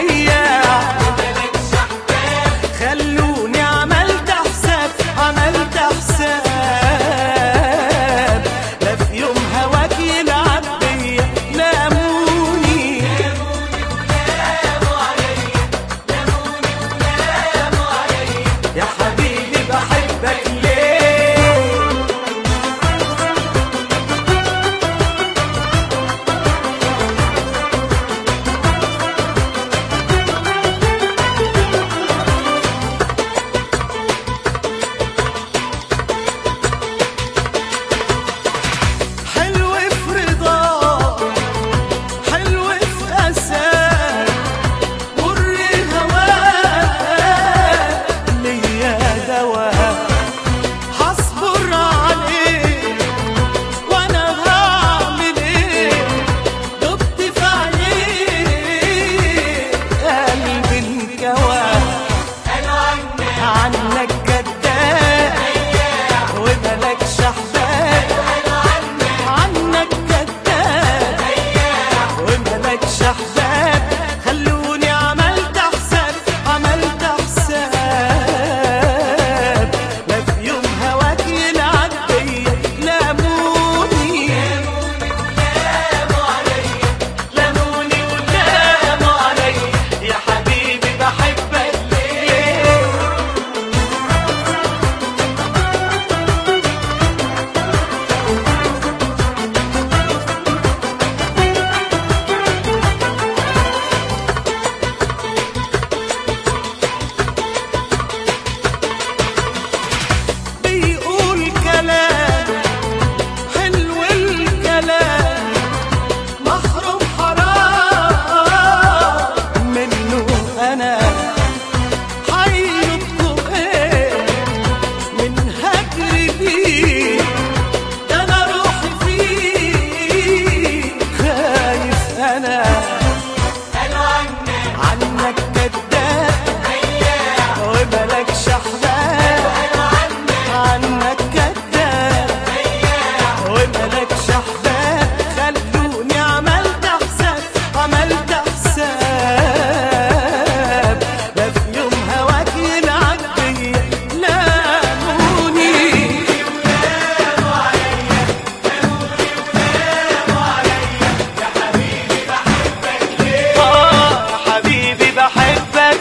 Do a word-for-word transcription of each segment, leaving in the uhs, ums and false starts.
بياع خلوني عملت حساب عملت حساب لا في يوم هواك يلعب بيا لاموني يا حبيبي بحبك ليه حلو في رضاك حلو في أساك مر هواك ليا دواك هصبر عليك وانا هعمل ايه دبت في عينيك قلبي انكواك عنك كداب وملكش احباب عنك كداب وملكش احباب خلوني عملت حساب عملت حساب لا في يوم هواك يلعب بيا لاموني لاموني ولاموا عليا يا حبيبي بحبك ليه بيقول كلام حلو الكلام محروم حرام منه انا حيطلب ايه من هجري فيه ده انا روحي فيه خايف انا عنك كداب وملكش احباب عنك كداب وملكش احباب خلوني عملت حساب عملت حساب لا في يوم هواك يلعب بيا لاموني اه يا حبيبي بحبك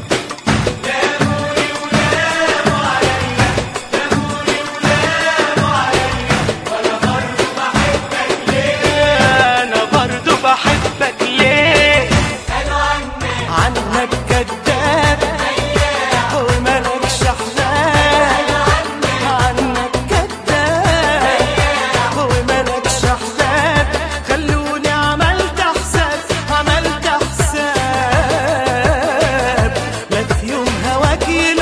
انا برضو بحبك ليه عنك كداب وملكش احباب عنك كداب وملكش احباب خلوني عملت حساب عملت حساب لا في يوم هواك